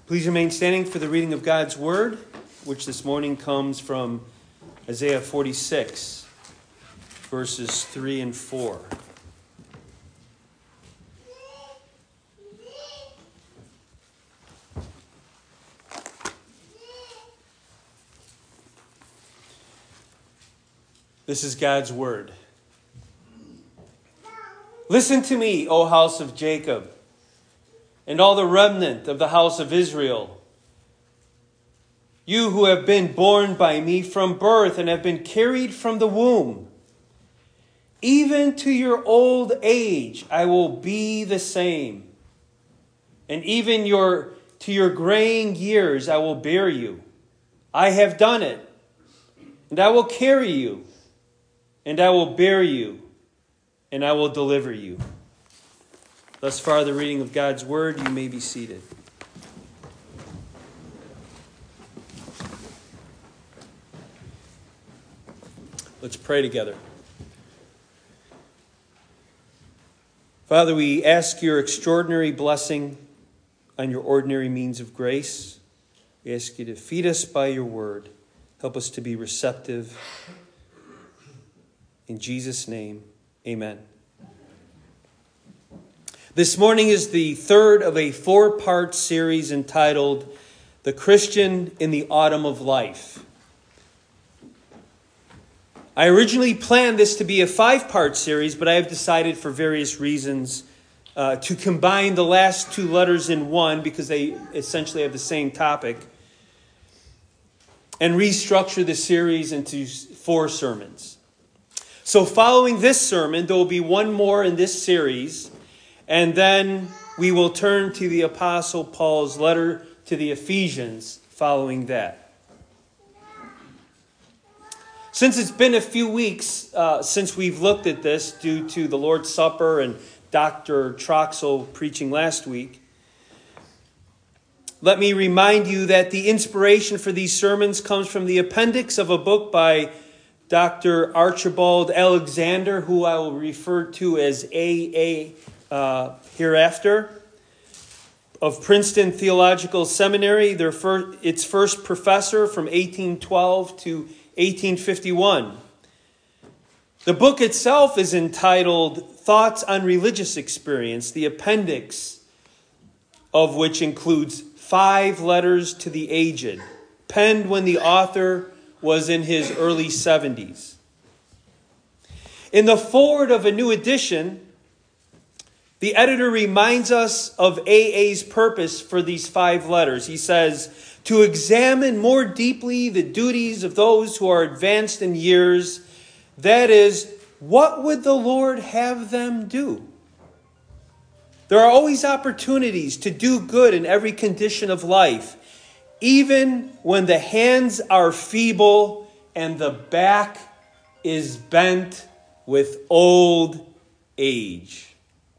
Please remain standing for the reading of God's Word, which this morning comes from Isaiah 46, verses 3 and 4. This is God's Word. Listen to me, O house of Jacob, and all the remnant of the house of Israel. You who have been born by me from birth and have been carried from the womb. Even to your old age I will be the same. And even to your graying years I will bear you. I have done it. And I will carry you. And I will bear you. And I will deliver you. Thus far, the reading of God's Word. You may be seated. Let's pray together. Father, we ask your extraordinary blessing on your ordinary means of grace. We ask you to feed us by your word. Help us to be receptive. In Jesus' name, amen. This morning is the third of a four-part series entitled The Christian in the Autumn of Life. I originally planned this to be a five-part series, but I have decided for various reasons to combine the last two letters in one because they essentially have the same topic and restructure the series into four sermons. So following this sermon, there will be one more in this series, and then we will turn to the Apostle Paul's letter to the Ephesians following that. Since it's been a few weeks since we've looked at this due to the Lord's Supper and Dr. Troxel preaching last week, let me remind you that the inspiration for these sermons comes from the appendix of a book by Dr. Archibald Alexander, who I will refer to as A.A. hereafter, of Princeton Theological Seminary, its first professor from 1812 to 1851. The book itself is entitled Thoughts on Religious Experience, the appendix of which includes 5 letters to the aged, penned when the author was in his early 70s. In the foreword of a new edition, the editor reminds us of A.A.'s purpose for these 5 letters. He says, to examine more deeply the duties of those who are advanced in years, that is, what would the Lord have them do? There are always opportunities to do good in every condition of life, even when the hands are feeble and the back is bent with old age.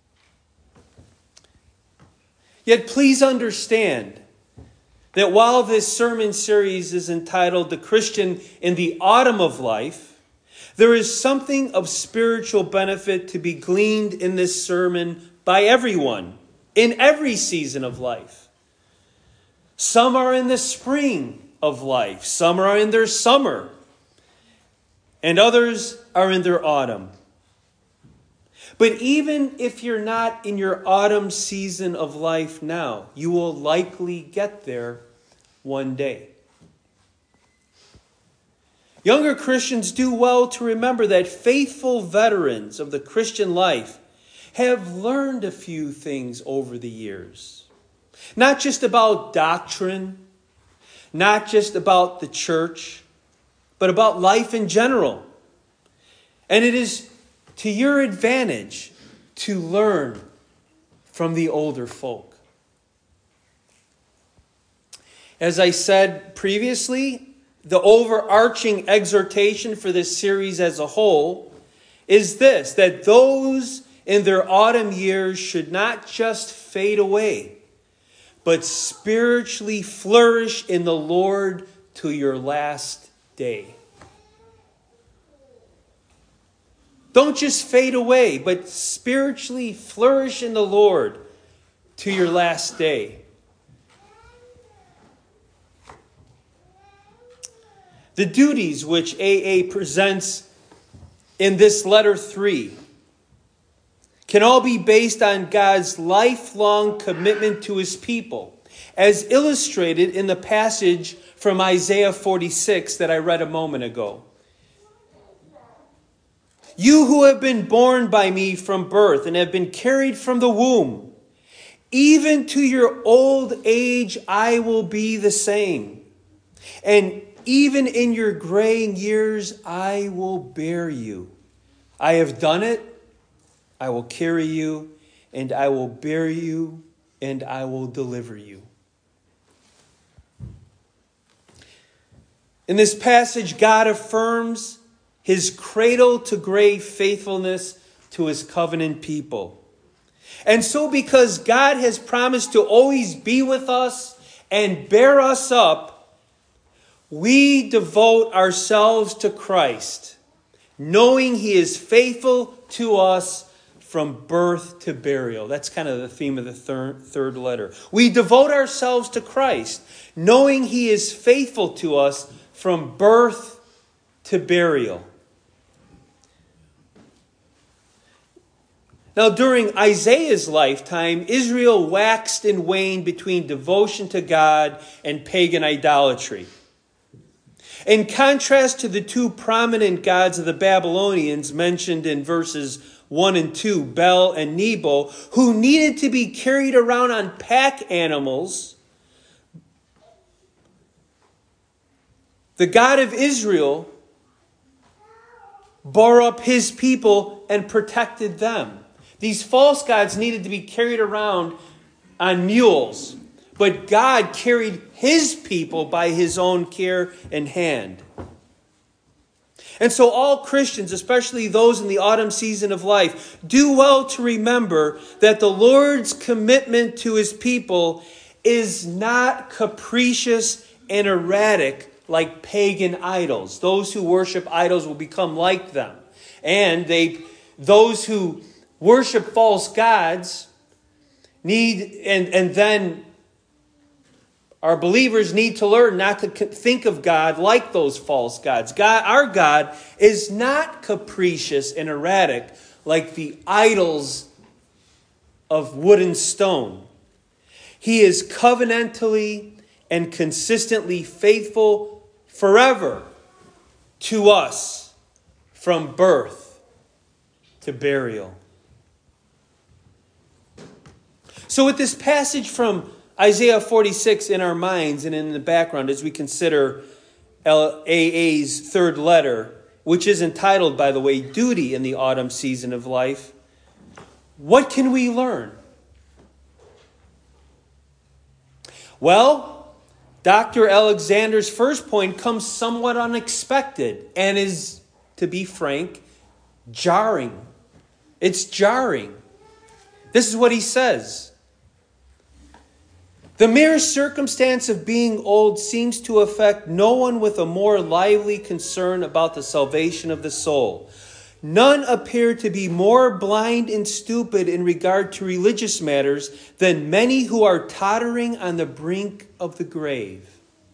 Yet please understand that while this sermon series is entitled The Christian in the Autumn of Life, there is something of spiritual benefit to be gleaned in this sermon by everyone in every season of life. Some are in the spring of life, some are in their summer, and others are in their autumn. But even if you're not in your autumn season of life now, you will likely get there one day. Younger Christians do well to remember that faithful veterans of the Christian life have learned a few things over the years. Not just about doctrine, not just about the church, but about life in general. And it is to your advantage to learn from the older folk. As I said previously, the overarching exhortation for this series as a whole is this, that those in their autumn years should not just fade away, but spiritually flourish in the Lord to your last day. Don't just fade away, but spiritually flourish in the Lord to your last day. The duties which AA presents in this letter 3 can all be based on God's lifelong commitment to his people, as illustrated in the passage from Isaiah 46 that I read a moment ago. You who have been born by me from birth and have been carried from the womb, even to your old age I will be the same. And even in your graying years I will bear you. I have done it. I will carry you, and I will bear you, and I will deliver you. In this passage, God affirms his cradle-to-grave faithfulness to his covenant people. And so because God has promised to always be with us and bear us up, we devote ourselves to Christ, knowing he is faithful to us from birth to burial. That's kind of the theme of the third letter. We devote ourselves to Christ, knowing he is faithful to us from birth to burial. Now, during Isaiah's lifetime, Israel waxed and waned between devotion to God and pagan idolatry. In contrast to the two prominent gods of the Babylonians mentioned in verses 1 and 2, Bel and Nebo, who needed to be carried around on pack animals, the God of Israel bore up his people and protected them. These false gods needed to be carried around on mules, but God carried his people by his own care and hand. And so all Christians, especially those in the autumn season of life, do well to remember that the Lord's commitment to his people is not capricious and erratic like pagan idols. Those who worship idols will become like them. And those who worship false gods our believers need to learn not to think of God like those false gods. Our God is not capricious and erratic like the idols of wood and stone. He is covenantally and consistently faithful forever to us from birth to burial. So with this passage from Isaiah 46 in our minds and in the background as we consider AA's third letter, which is entitled, by the way, Duty in the Autumn Season of Life, what can we learn? Well, Dr. Alexander's first point comes somewhat unexpected and is, to be frank, jarring. It's jarring. This is what he says. The mere circumstance of being old seems to affect no one with a more lively concern about the salvation of the soul. None appear to be more blind and stupid in regard to religious matters than many who are tottering on the brink of the grave.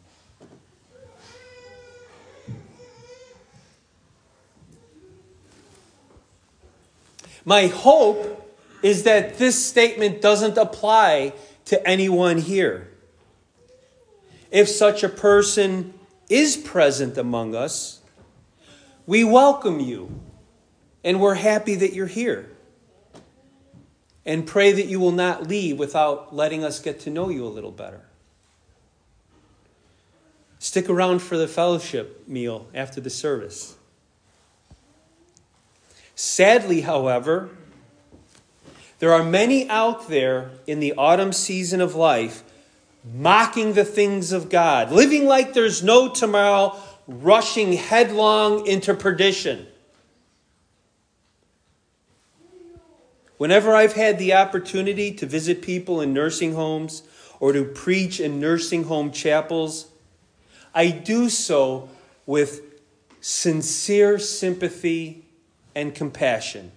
My hope is that this statement doesn't apply to anyone here. If such a person is present among us, we welcome you and we're happy that you're here. And pray that you will not leave without letting us get to know you a little better. Stick around for the fellowship meal after the service. Sadly, however, there are many out there in the autumn season of life mocking the things of God, living like there's no tomorrow, rushing headlong into perdition. Whenever I've had the opportunity to visit people in nursing homes or to preach in nursing home chapels, I do so with sincere sympathy and compassion,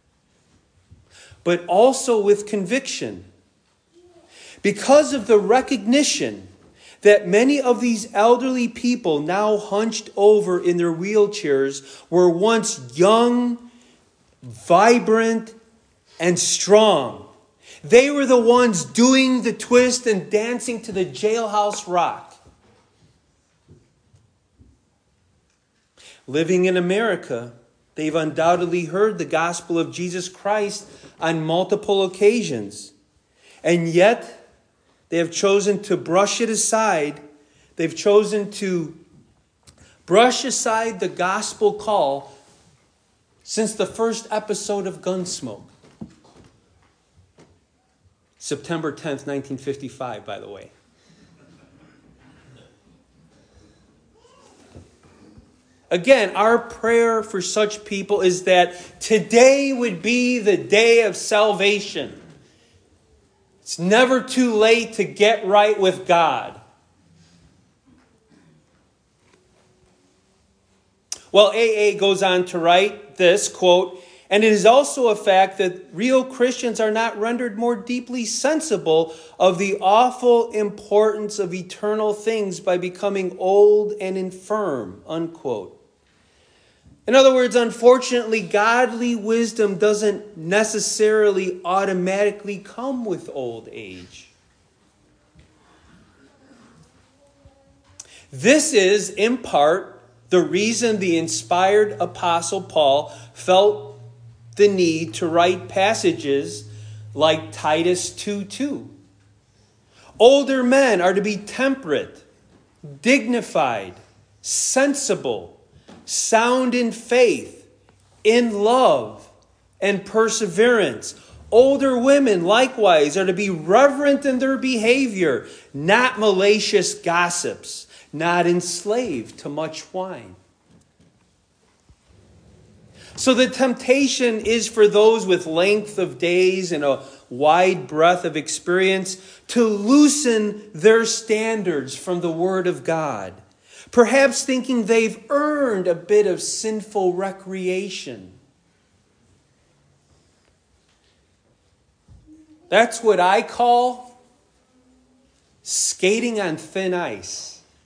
but also with conviction, because of the recognition that many of these elderly people now hunched over in their wheelchairs were once young, vibrant, and strong. They were the ones doing the twist and dancing to the Jailhouse Rock. Living in America, they've undoubtedly heard the gospel of Jesus Christ on multiple occasions. And yet, they have chosen to brush it aside. They've chosen to brush aside the gospel call since the first episode of Gunsmoke. September 10th, 1955, by the way. Again, our prayer for such people is that today would be the day of salvation. It's never too late to get right with God. Well, AA goes on to write this, quote, "And it is also a fact that real Christians are not rendered more deeply sensible of the awful importance of eternal things by becoming old and infirm," unquote. In other words, unfortunately, godly wisdom doesn't necessarily automatically come with old age. This is, in part, the reason the inspired Apostle Paul felt the need to write passages like Titus 2:2. Older men are to be temperate, dignified, sensible, sound in faith, in love, and perseverance. Older women, likewise, are to be reverent in their behavior, not malicious gossips, not enslaved to much wine. So the temptation is for those with length of days and a wide breadth of experience to loosen their standards from the Word of God, perhaps thinking they've earned a bit of sinful recreation. That's what I call skating on thin ice.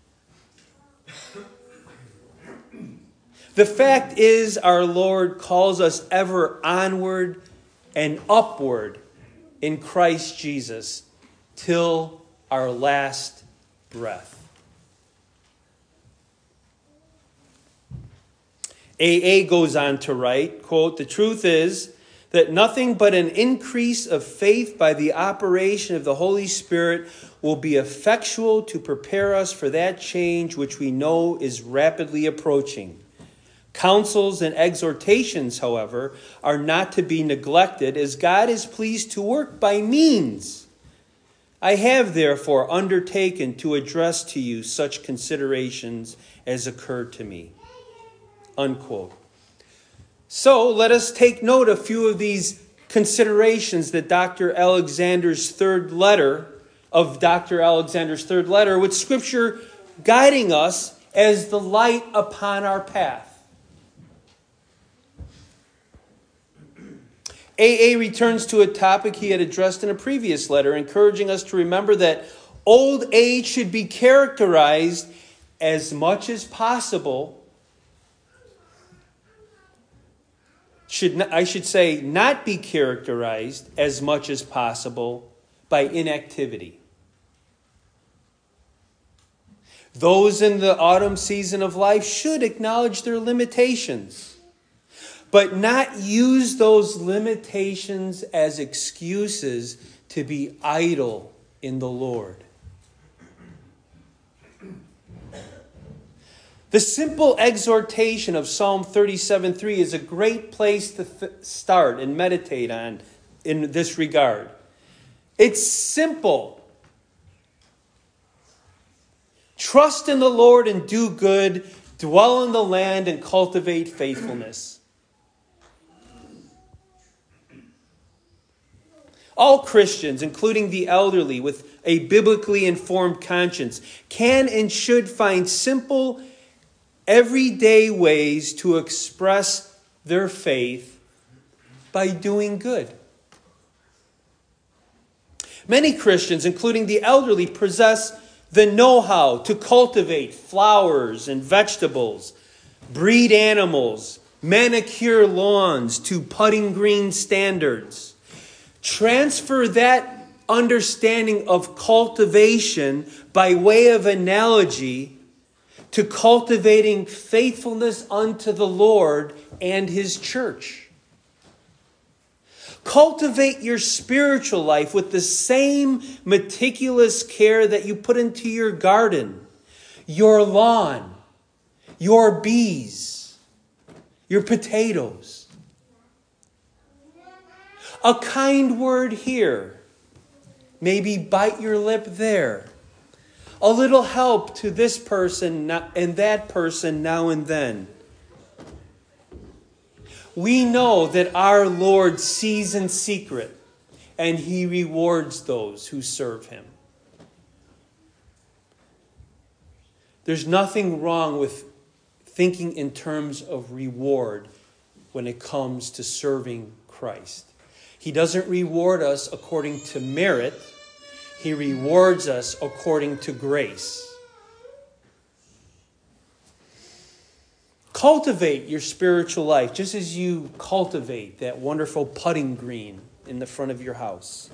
The fact is, our Lord calls us ever onward and upward in Christ Jesus till our last breath. AA goes on to write, quote, "The truth is that nothing but an increase of faith by the operation of the Holy Spirit will be effectual to prepare us for that change which we know is rapidly approaching. Counsels and exhortations, however, are not to be neglected, as God is pleased to work by means. I have, therefore, undertaken to address to you such considerations as occurred to me." Unquote. So let us take note of a few of these considerations that Dr. Alexander's third letter, with Scripture guiding us as the light upon our path. AA returns to a topic he had addressed in a previous letter, encouraging us to remember that old age should be characterized as much as possible. Not be characterized as much as possible by inactivity. Those in the autumn season of life should acknowledge their limitations, but not use those limitations as excuses to be idle in the Lord. The simple exhortation of Psalm 37:3 is a great place to start and meditate on in this regard. It's simple. Trust in the Lord and do good, dwell in the land and cultivate faithfulness. All Christians, including the elderly with a biblically informed conscience, can and should find simple, everyday ways to express their faith by doing good. Many Christians, including the elderly, possess the know-how to cultivate flowers and vegetables, breed animals, manicure lawns to putting green standards. Transfer that understanding of cultivation by way of analogy to cultivating faithfulness unto the Lord and His church. Cultivate your spiritual life with the same meticulous care that you put into your garden, your lawn, your bees, your potatoes. A kind word here, maybe bite your lip there. A little help to this person and that person now and then. We know that our Lord sees in secret, and He rewards those who serve Him. There's nothing wrong with thinking in terms of reward when it comes to serving Christ. He doesn't reward us according to merit. He rewards us according to grace. Cultivate your spiritual life just as you cultivate that wonderful putting green in the front of your house.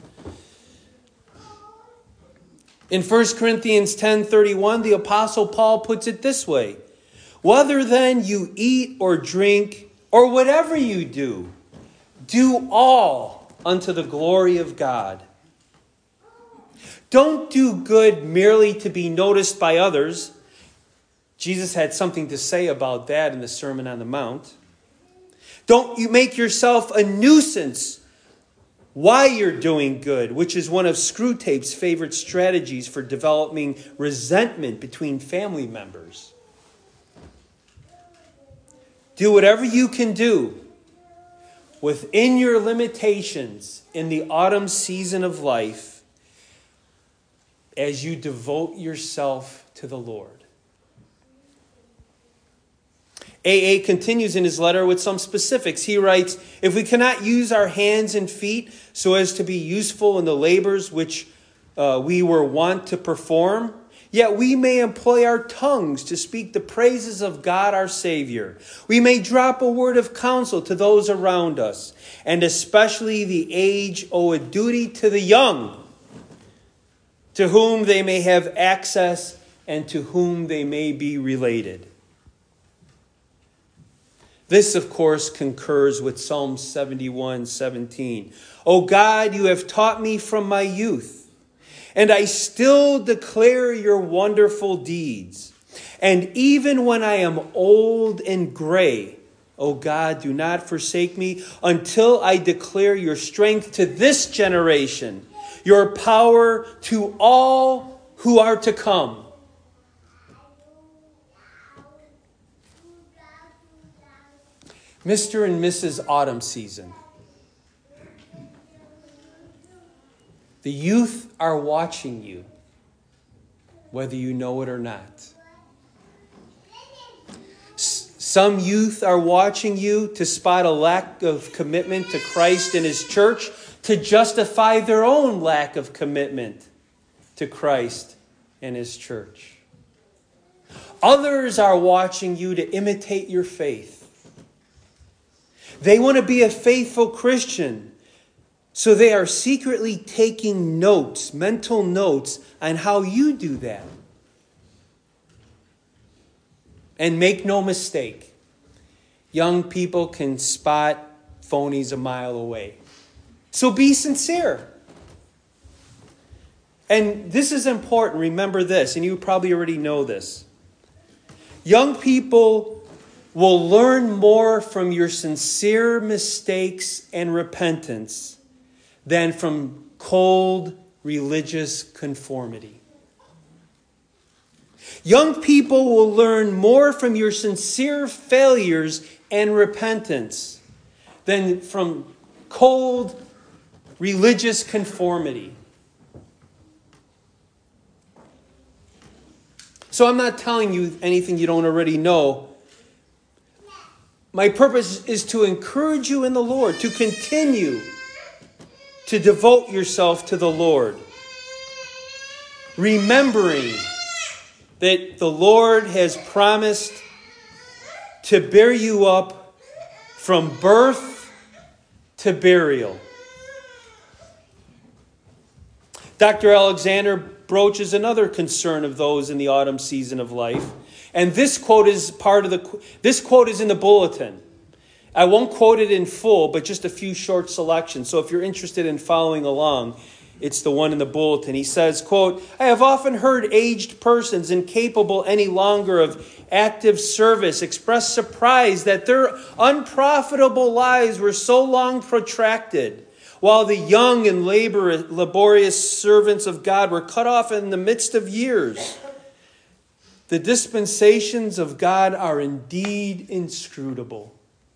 In 1 Corinthians 10:31, the Apostle Paul puts it this way: whether then you eat or drink or whatever you do, do all unto the glory of God. Don't do good merely to be noticed by others. Jesus had something to say about that in the Sermon on the Mount. Don't you make yourself a nuisance while you're doing good, which is one of Screwtape's favorite strategies for developing resentment between family members. Do whatever you can do within your limitations in the autumn season of life as you devote yourself to the Lord. A.A. continues in his letter with some specifics. He writes, if we cannot use our hands and feet so as to be useful in the labors which we were wont to perform, yet we may employ our tongues to speak the praises of God our Savior. We may drop a word of counsel to those around us, and especially the aged owe a duty to the young, to whom they may have access and to whom they may be related. This, of course, concurs with Psalm 71:17. O God, you have taught me from my youth, and I still declare your wonderful deeds. And even when I am old and gray, O God, do not forsake me until I declare your strength to this generation, your power to all who are to come. Mr. and Mrs. Autumn Season. The youth are watching you, whether you know it or not. Some youth are watching you to spot a lack of commitment to Christ and His church, to justify their own lack of commitment to Christ and His church. Others are watching you to imitate your faith. They want to be a faithful Christian, so they are secretly taking notes, mental notes, on how you do that. And make no mistake, young people can spot phonies a mile away. So be sincere. And this is important. Remember this, and you probably already know this. Young people will learn more from your sincere mistakes and repentance than from cold religious conformity. Young people will learn more from your sincere failures and repentance than from cold religious conformity. So I'm not telling you anything you don't already know. My purpose is to encourage you in the Lord, to continue to devote yourself to the Lord, remembering that the Lord has promised to bear you up from birth to burial. Dr. Alexander broaches another concern of those in the autumn season of life. And this quote is in the bulletin. I won't quote it in full, but just a few short selections. So if you're interested in following along, it's the one in the bulletin. He says, quote, "I have often heard aged persons incapable any longer of active service express surprise that their unprofitable lives were so long protracted, while the young and laborious servants of God were cut off in the midst of years. The dispensations of God are indeed inscrutable."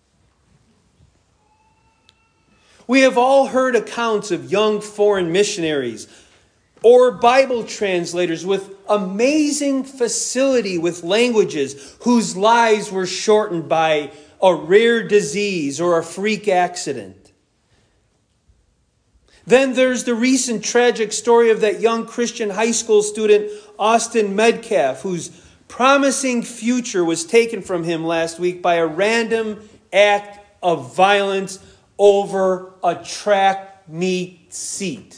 We have all heard accounts of young foreign missionaries or Bible translators with amazing facility with languages whose lives were shortened by a rare disease or a freak accident. Then there's the recent tragic story of that young Christian high school student, Austin Metcalf, whose promising future was taken from him last week by a random act of violence over a track meet seat.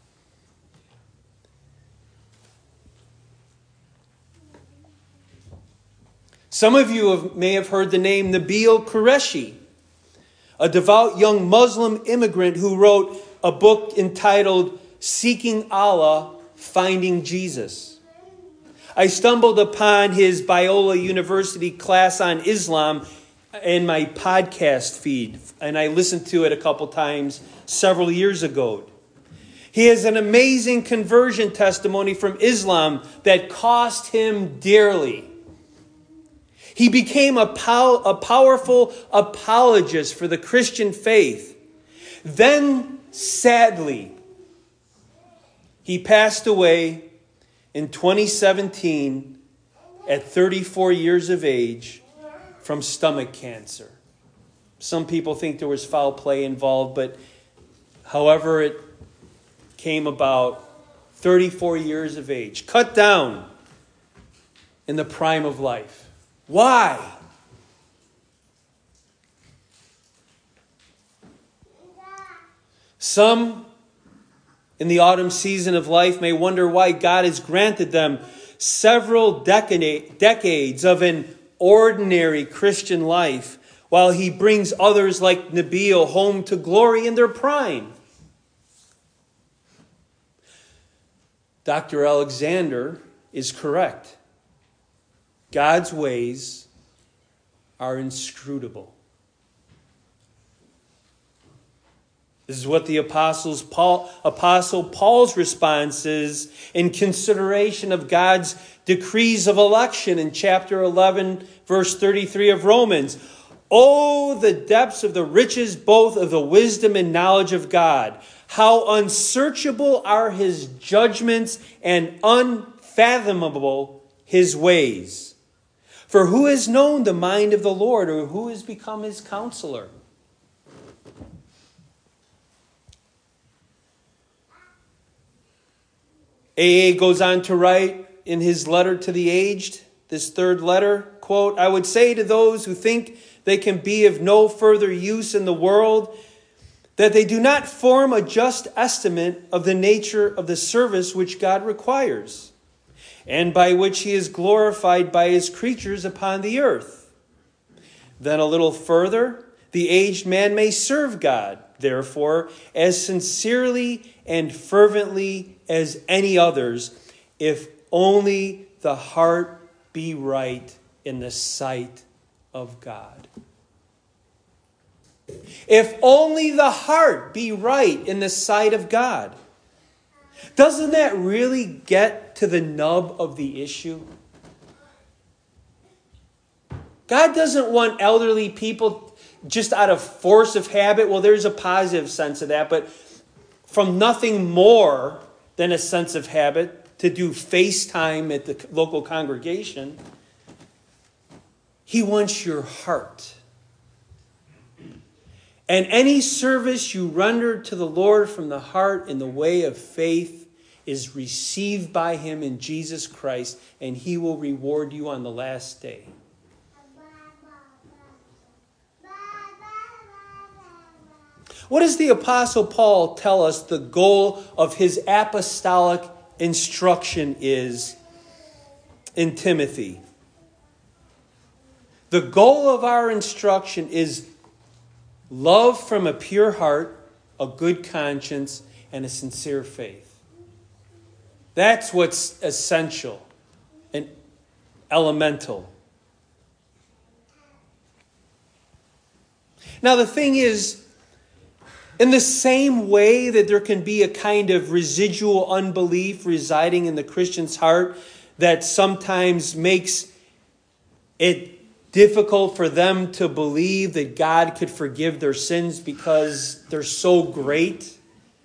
Some of you may have heard the name Nabil Qureshi, a devout young Muslim immigrant who wrote a book entitled Seeking Allah, Finding Jesus. I stumbled upon his Biola University class on Islam in my podcast feed, and I listened to it a couple times several years ago. He has an amazing conversion testimony from Islam that cost him dearly. He became a powerful apologist for the Christian faith. Then, sadly, he passed away in 2017 at 34 years of age from stomach cancer. Some people think there was foul play involved, but however it came about, 34 years of age, cut down in the prime of life. Why? Some in the autumn season of life may wonder why God has granted them several decades of an ordinary Christian life, while he brings others like Nabil home to glory in their prime. Dr. Alexander is correct. God's ways are inscrutable. This is what the Apostle Paul's response is in consideration of God's decrees of election in chapter 11, verse 33 of Romans. Oh, the depths of the riches both of the wisdom and knowledge of God. How unsearchable are his judgments and unfathomable his ways. For who has known the mind of the Lord, or who has become his counselor? A.A. goes on to write in his letter to the aged, this third letter, quote, "I would say to those who think they can be of no further use in the world, that they do not form a just estimate of the nature of the service which God requires, and by which he is glorified by his creatures upon the earth. Then a little further, the aged man may serve God, therefore, as sincerely and fervently as any others, if only the heart be right in the sight of God." If only the heart be right in the sight of God. Doesn't that really get to the nub of the issue? God doesn't want elderly people just out of force of habit. Well, there's a positive sense of that, but from nothing more than a sense of habit to do FaceTime at the local congregation. He wants your heart. And any service you render to the Lord from the heart in the way of faith is received by him in Jesus Christ, and he will reward you on the last day. What does the Apostle Paul tell us the goal of his apostolic instruction is in Timothy? The goal of our instruction is love from a pure heart, a good conscience, and a sincere faith. That's what's essential and elemental. Now the thing is, in the same way that there can be a kind of residual unbelief residing in the Christian's heart that sometimes makes it difficult for them to believe that God could forgive their sins because they're so great.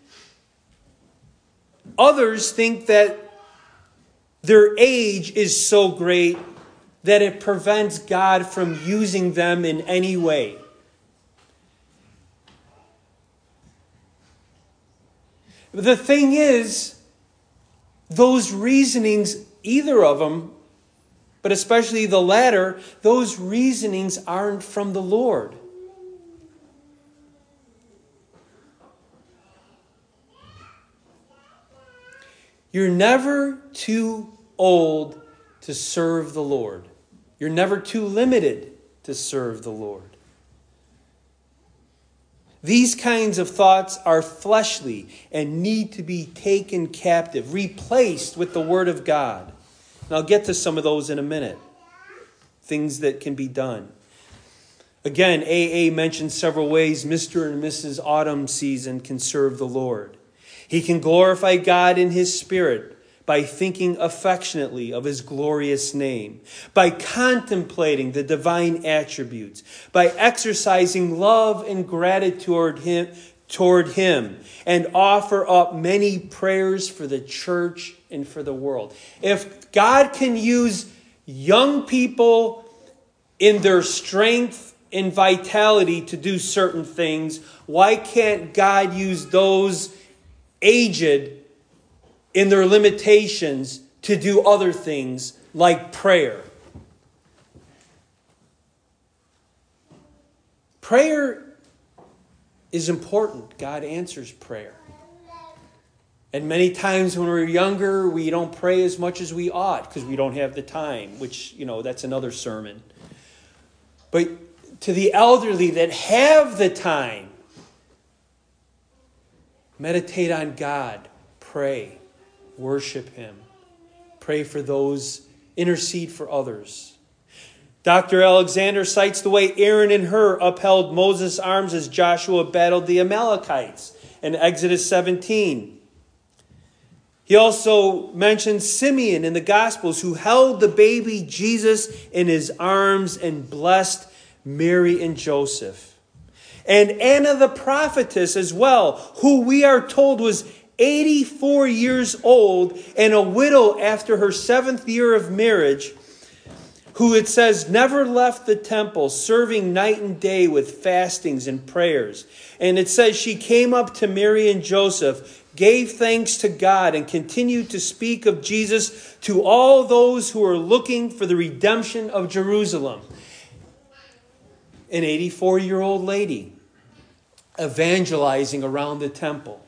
Others think that their age is so great that it prevents God from using them in any way. The thing is, those reasonings, either of them, but especially the latter, those reasonings aren't from the Lord. You're never too old to serve the Lord. You're never too limited to serve the Lord. These kinds of thoughts are fleshly and need to be taken captive, replaced with the Word of God. And I'll get to some of those in a minute. Things that can be done. Again, AA mentions several ways Mr. and Mrs. Autumn Season can serve the Lord. He can glorify God in his spirit by thinking affectionately of his glorious name, by contemplating the divine attributes, by exercising love and gratitude toward him, and offer up many prayers for the church and for the world. If God can use young people in their strength and vitality to do certain things, why can't God use those aged in their limitations to do other things like prayer? Prayer is important. God answers prayer. And many times when we're younger, we don't pray as much as we ought because we don't have the time, which, that's another sermon. But to the elderly that have the time, meditate on God, pray, worship him, pray for those, intercede for others. Dr. Alexander cites the way Aaron and Hur upheld Moses' arms as Joshua battled the Amalekites in Exodus 17. He also mentions Simeon in the Gospels, who held the baby Jesus in his arms and blessed Mary and Joseph. And Anna the prophetess as well, who we are told was 84 years old and a widow after her 7th year of marriage, who it says never left the temple, serving night and day with fastings and prayers. And it says she came up to Mary and Joseph, gave thanks to God, and continued to speak of Jesus to all those who are looking for the redemption of Jerusalem. An 84-year-old lady evangelizing around the temple.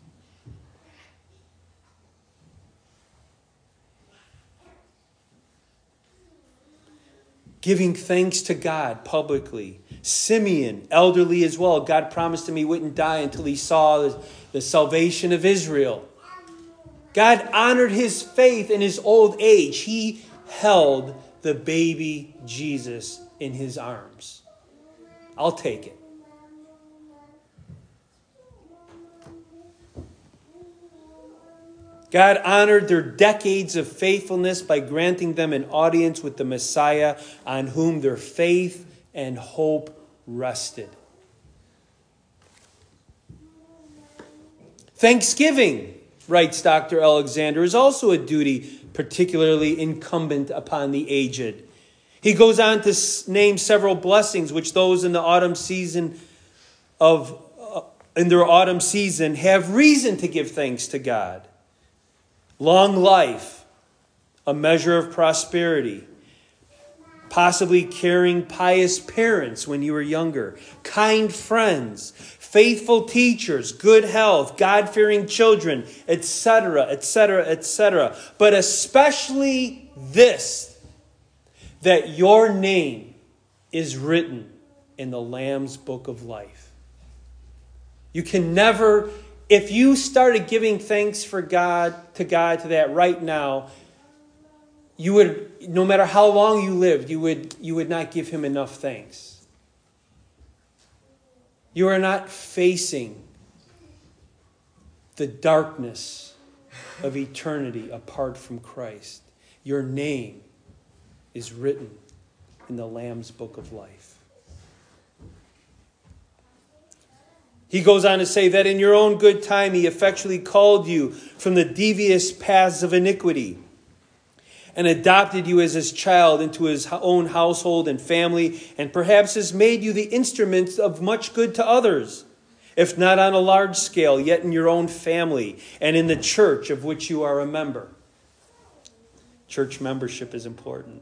Giving thanks to God publicly. Simeon, elderly as well. God promised him he wouldn't die until he saw the salvation of Israel. God honored his faith in his old age. He held the baby Jesus in his arms. I'll take it. God honored their decades of faithfulness by granting them an audience with the Messiah on whom their faith and hope rested. Thanksgiving, writes Dr. Alexander, is also a duty particularly incumbent upon the aged. He goes on to name several blessings which those in the autumn season have reason to give thanks to God. long life, a measure of prosperity, possibly caring, pious parents when you were younger, kind friends, faithful teachers, good health, God-fearing children, etc., etc., etc. But especially this, that your name is written in the Lamb's book of life. You can never, if you started giving thanks to God to that right now, you would, no matter how long you lived, you would not give him enough thanks. You are not facing the darkness of eternity apart from Christ. Your name is written in the Lamb's book of life. He goes on to say that in your own good time he effectually called you from the devious paths of iniquity and adopted you as his child into his own household and family, and perhaps has made you the instruments of much good to others, if not on a large scale, yet in your own family and in the church of which you are a member. Church membership is important.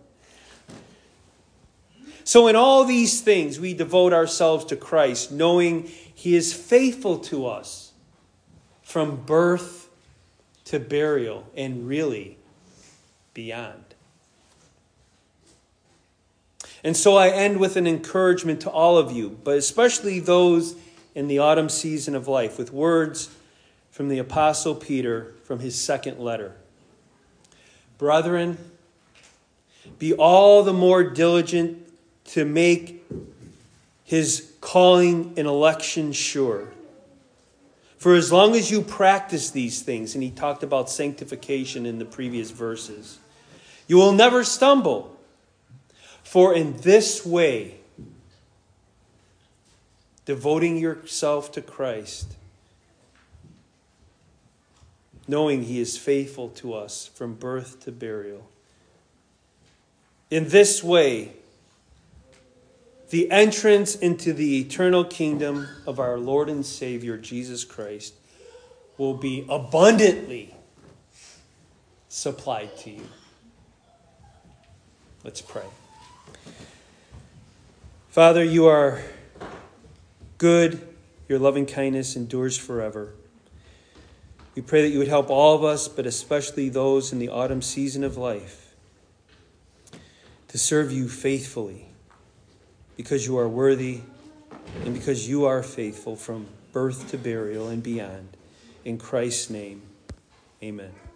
So in all these things, we devote ourselves to Christ, knowing he is faithful to us from birth to burial and really beyond. And so I end with an encouragement to all of you, but especially those in the autumn season of life, with words from the Apostle Peter from his second letter. Brethren, be all the more diligent to make his calling and election sure. For as long as you practice these things, and he talked about sanctification in the previous verses, you will never stumble. For in this way, devoting yourself to Christ, knowing he is faithful to us from birth to burial, in this way, the entrance into the eternal kingdom of our Lord and Savior, Jesus Christ, will be abundantly supplied to you. Let's pray. Father, you are good. Your loving kindness endures forever. We pray that you would help all of us, but especially those in the autumn season of life, to serve you faithfully, because you are worthy and because you are faithful from birth to burial and beyond. In Christ's name, amen.